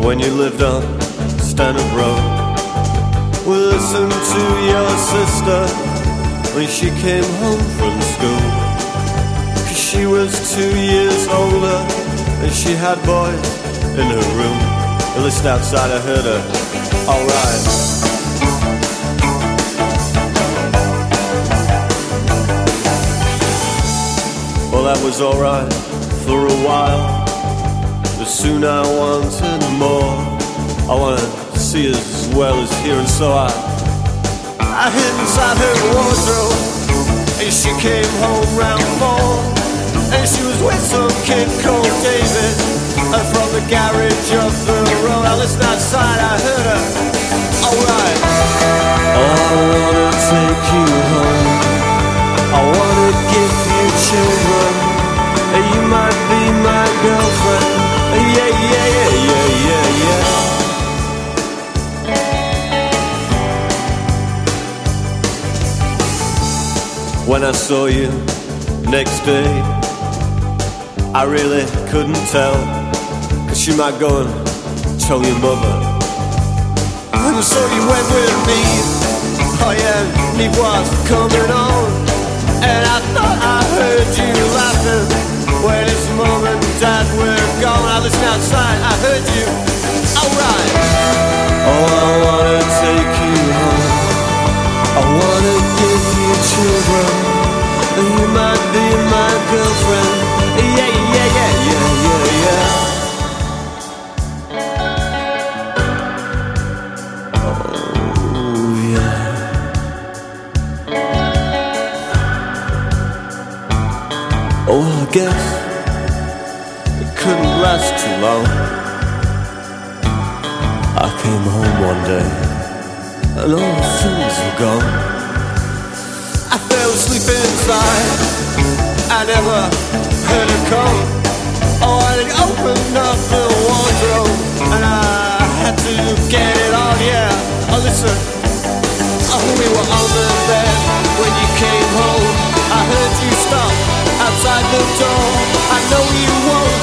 when you lived on Stanhope Road. We listened to your sister when she came home from school, 'cause she was 2 years older and she had boys in her room. At least outside I heard her, alright. Well, that was alright for a while, but soon I wanted more. I wanted to see as well as hear, and so I hid inside her wardrobe, and she came home round 4, and she was with some kid called David, and from the garage up the road. I listened outside, I heard her, alright. Oh, I wanna take you home, I wanna give you children, and you might be my girlfriend. Yeah, yeah, yeah, yeah, yeah, yeah. When I saw you next day, I really couldn't tell, 'cause she might go and tell your mother. And so you went with me, oh yeah, and it was coming on. And I thought I heard you laughing when his mom and dad were gone. I listened outside, I heard you, alright. Oh, I wanna take you home, I wanna give you children, and you might be my girlfriend. Yeah, yeah, yeah, yeah, yeah, yeah. Oh, yeah. Oh, I guess it couldn't last too long. I came home one day and all the things were gone. I fell asleep inside, I never heard her come. Oh, I opened up the wardrobe and I had to get it on, yeah. Oh, listen, oh, we were on the bed when you came home. I heard you stop outside the door. I know you won't